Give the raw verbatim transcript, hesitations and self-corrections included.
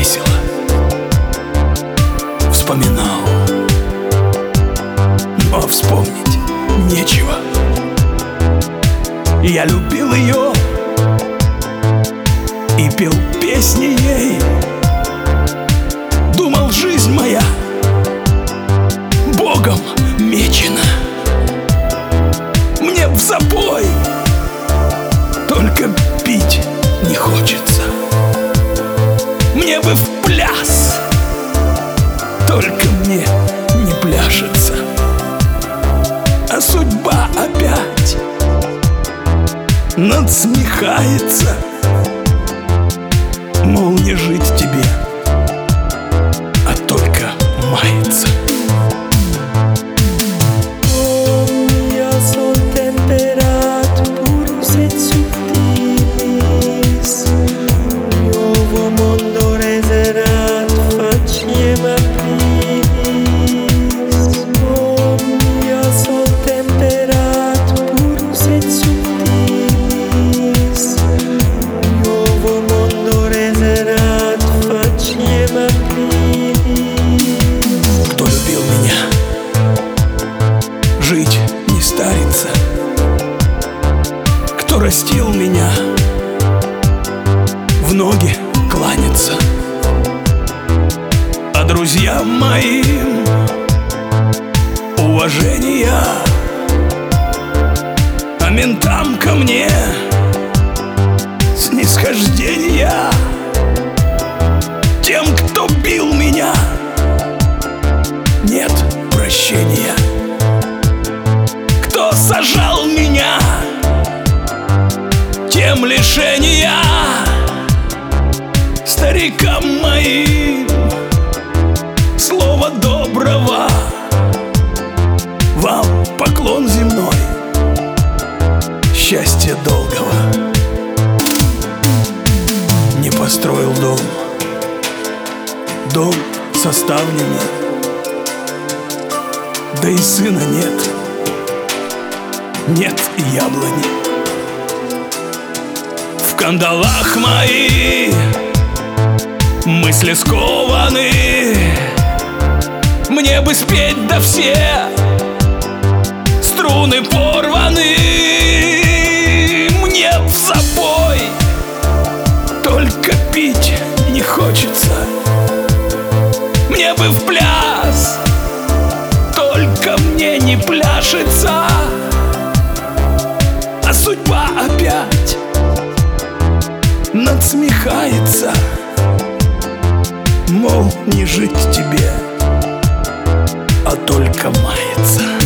весело вспоминал, но вспомнить нечего. Я любил ее и пел песни ей. Думал, жизнь моя Богом мечена. Мне в запой, только пить не хочется. Мне бы в пляс, только мне не пляшется. А судьба опять надсмехается, мол, не жить тебе, а только мается. Кто любил меня, жить не старится. Кто растил меня, в ноги кланяться. А друзьям моим уважения, а ментам ко мне снисхождения. Тем, кто бил меня, нет прощения. Кто сажал меня, тем лишения. Старикам моим слова доброго, вам поклон земной, счастья долгого. Не построил дом, дом со ставнями, да и сына нет, нет и яблони. В кандалах мои мысли скованы. Мне бы спеть, да все струны порваны. Мне в запой, только пить не хочется. Мне бы в пляс, только мне не пляшется. А судьба опять надсмехается, мол, не жить тебе, а только мается.